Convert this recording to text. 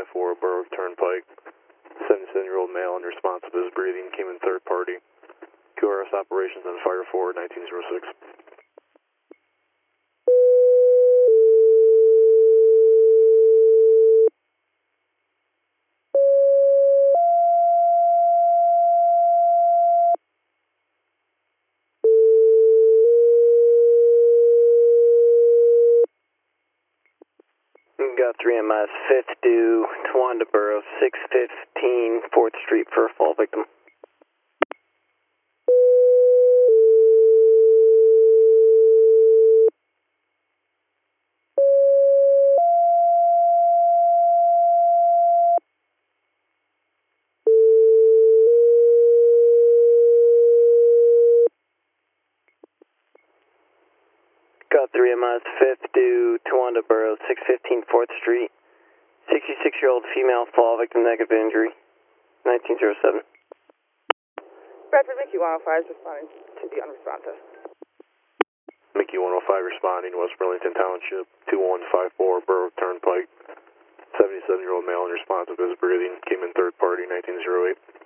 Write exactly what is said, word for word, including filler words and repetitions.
five four Borough Turnpike. seventy-seven-year-old male unresponsive is breathing, came in third party. Q R S operations on Fire four nineteen oh six. Got three M S, fifth due, Towanda Borough, six fifteen fourth Street for a fall victim. Got three M S, fifth due, Towanda Borough, six fifteen fourth Street. sixty-six-year-old female fall victim, negative injury, nineteen oh seven. Bradford, Mickey one oh five is responding to the unresponsive. Mickey one oh five responding, West Burlington Township, two one five four Borough Turnpike. seventy-seven-year-old male unresponsive is breathing, came in third party, nineteen oh eight.